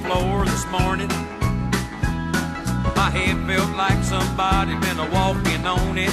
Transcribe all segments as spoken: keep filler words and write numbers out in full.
floor this morning. My head felt like somebody been a-walking on it.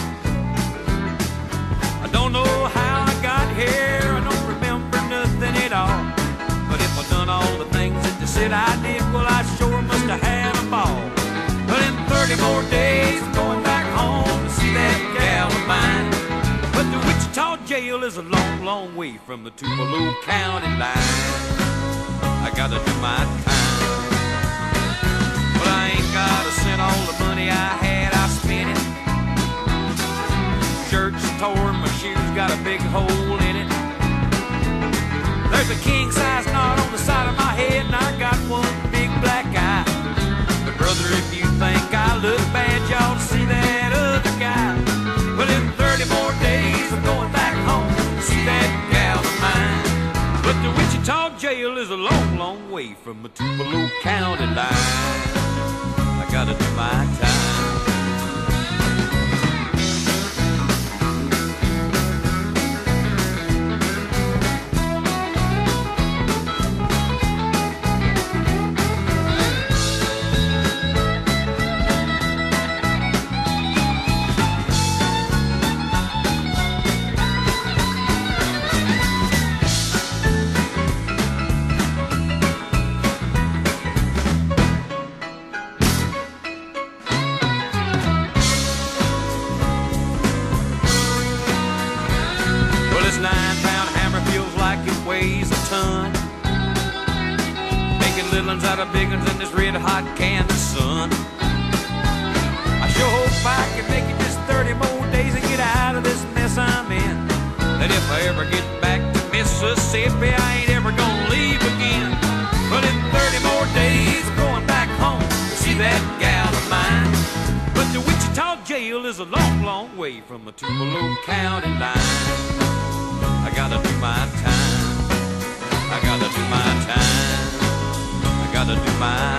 I don't know how I got here, I don't remember nothing at all. But if I done all the things that they said I did, well, I sure must have had a ball. But in thirty more days, I'm going back home to see that gal of mine. But the Wichita jail is a long, long way from the Tupelo County line. I gotta do my time, but I ain't got a cent. All the money I had, I spent it. Shirts torn, my shoes got a big hole in it. There's a king-size knot on the side of my head, and I got one big black eye. But brother, if you think I look bad, y'all see that other guy. Well, in thirty more days, I'm going back home to see that gal of mine. But the Wichita jail is a long, long way from the Tupelo County line. I gotta do my time. This nine-pound hammer feels like it weighs a ton, making little ones out of big ones in this red-hot Kansas sun. I sure hope I can make it just thirty more days and get out of this mess I'm in. That if I ever get back to Mississippi, I ain't ever gonna leave again. But in thirty more days, I'm going back home to see that gal of mine. But the Wichita jail is a long, long way from the Tupelo County line. I gotta do my time. I gotta do my time. I gotta do my